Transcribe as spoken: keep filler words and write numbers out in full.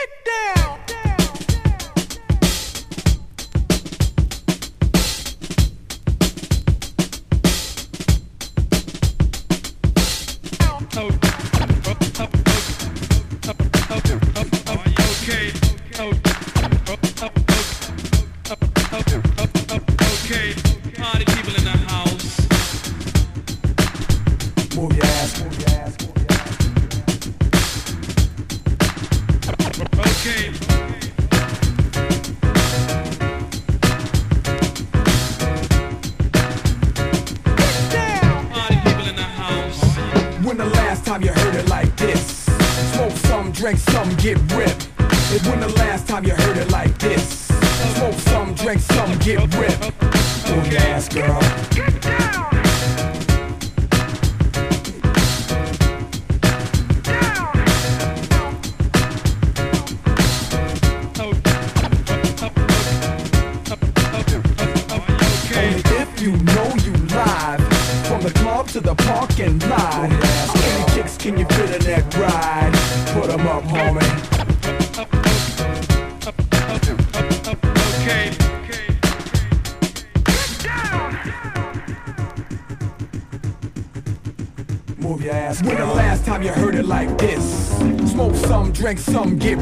Drink some, get ripped. It when the last time you heard it like this? Smoke some, drink some, get ripped. Move your ass, girl. Get down. Down. Only if you know you live. From the club to the park and live. How many kicks can you fit in that ride? Put 'em up, homie. Okay. Get down. Move your ass. When the last time you heard it like this? Smoke some, drink some, get